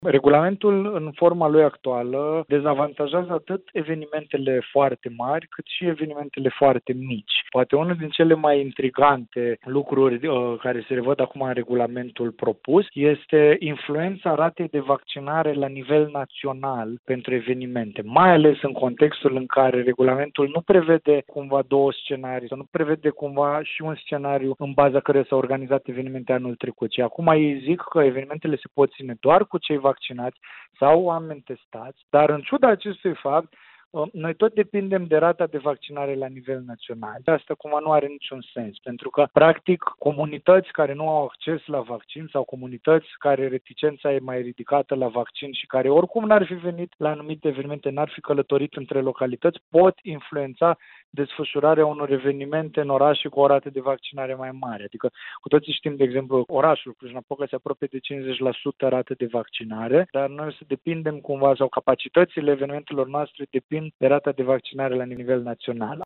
Regulamentul, în forma lui actuală, dezavantajează atât evenimentele foarte mari, cât și evenimentele foarte mici. Poate unul din cele mai intrigante lucruri care se revăd acum în regulamentul propus este influența ratei de vaccinare la nivel național pentru evenimente, mai ales în contextul în care regulamentul nu prevede cumva două scenarii sau nu prevede cumva și un scenariu în baza căruia s-au organizat evenimente anul trecut. Și acum ei zic că evenimentele se pot ține doar cu cei vaccinați sau oameni testați, dar în ciuda acestui fapt, noi tot depindem de rata de vaccinare la nivel național. Asta cumva nu are niciun sens, pentru că, practic, comunități care nu au acces la vaccin sau comunități care reticența e mai ridicată la vaccin și care oricum n-ar fi venit la anumite evenimente, n-ar fi călătorit între localități, pot influența desfășurarea unor evenimente în orașe cu o rată de vaccinare mai mare. Adică cu toții știm, de exemplu, orașul Cluj-Napoca se apropie de 50% rată de vaccinare, dar noi o să depindem cumva sau capacitățile evenimentelor noastre depind de rata de vaccinare la nivel național.